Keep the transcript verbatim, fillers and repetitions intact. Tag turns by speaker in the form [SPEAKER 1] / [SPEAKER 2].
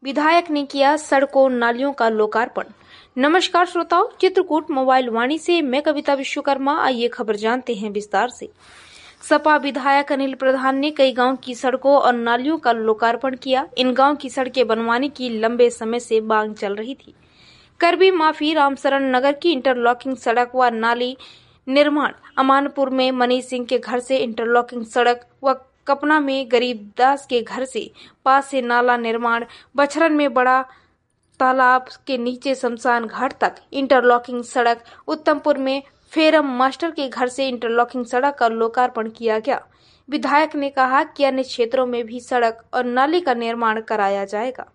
[SPEAKER 1] विधायक ने किया सड़कों नालियों का लोकार्पण। नमस्कार श्रोताओं, चित्रकूट मोबाइल वाणी से मैं कविता विश्वकर्मा। आइए खबर जानते हैं विस्तार से। सपा विधायक अनिल प्रधान ने कई गांव की सड़कों और नालियों का लोकार्पण किया। इन गांव की सड़कें बनवाने की लंबे समय से मांग चल रही थी। करबी माफी रामशरण नगर की इंटरलॉकिंग सड़क व नाली निर्माण, अमानपुर में मनीष सिंह के घर से इंटरलॉकिंग सड़क व कपना में गरीबदास के घर से पास से नाला निर्माण, बछरन में बड़ा तालाब के नीचे शमशान घाट तक इंटरलॉकिंग सड़क, उत्तमपुर में फेरम मास्टर के घर से इंटरलॉकिंग सड़क का लोकार्पण किया गया। विधायक ने कहा कि अन्य क्षेत्रों में भी सड़क और नाली का निर्माण कराया जाएगा।